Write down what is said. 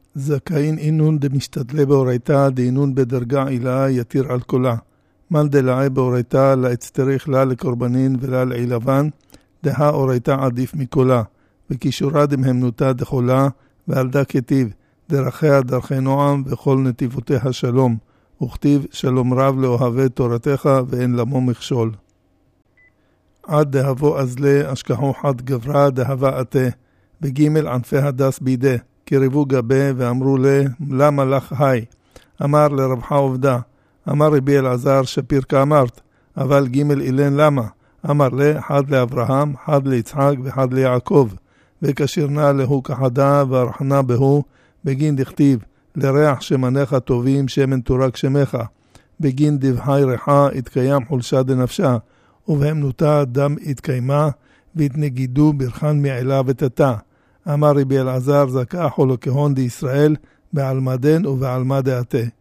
זכאין אינון דמשתדלה באורייתה דאינון בדרגה עילה יתיר על כולה. מל דלעי באורייתה להצטריך לה לקורבנין ולה לעילבן, דהה אורייתה עדיף מכולה, וכישורה דמהמנותה דחולה, ועל דה כתיב, דרכיה דרכי נועם וכל נתיבותיה שלום, וכתיב שלום רב לאוהבי תורתך ואין למו מכשול. עד דהבו אזלה אשכחו חד גברה דהבה עתה, בגימל ענפי הדס בידי, קרבו גבה ואמרו לה, למה לך היי? אמר לרבחה עובדה, אמר רבי אלעזר שפיר כאמרת, אבל גימל אילן למה? אמר לה, חד לאברהם, חד ליצחק וחד ליעקב, וקשירנה להו כחדה ורחנה בהו, בגין דכתיב, לריח שמניך טובים שמן תורק שמך, בגין דבחי ריחה התקיים חולשה דנפשה, ובהמנותה דם התקיימה, והתנגידו ברחן מעילה ותתה. אמר רבי אלעזר זכה חולו כהון די ישראל, בעלמדן ובעלמה דעתה.